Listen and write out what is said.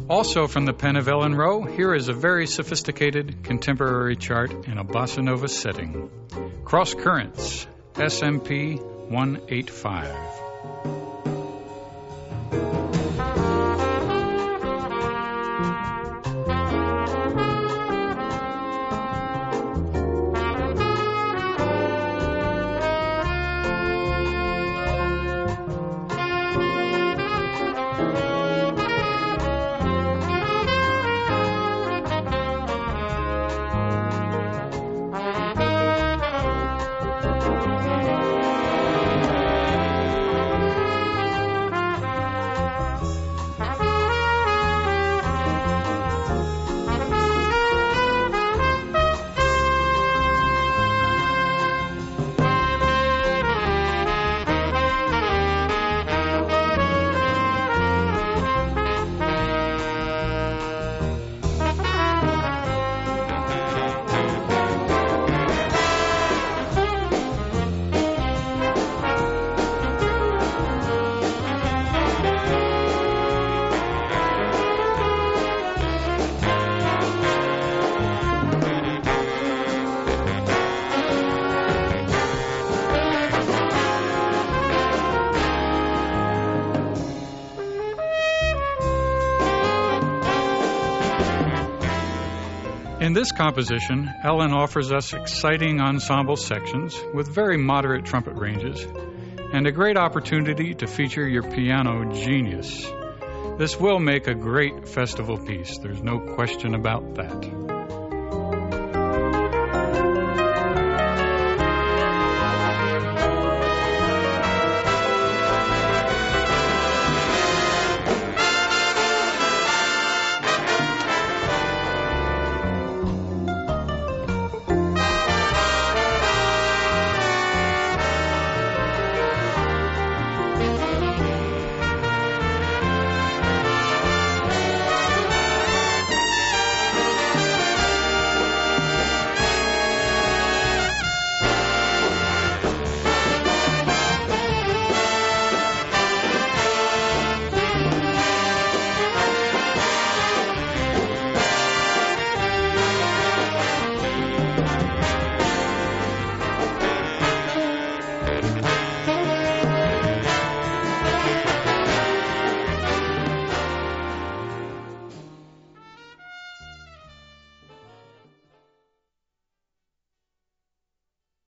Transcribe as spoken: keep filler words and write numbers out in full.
Also from the pen of Ellen Rowe, here is a very sophisticated contemporary chart in a bossa nova setting. Cross Currents, S M P one eighty-five. In this composition, Ellen offers us exciting ensemble sections with very moderate trumpet ranges and a great opportunity to feature your piano genius. This will make a great festival piece. There's no question about that.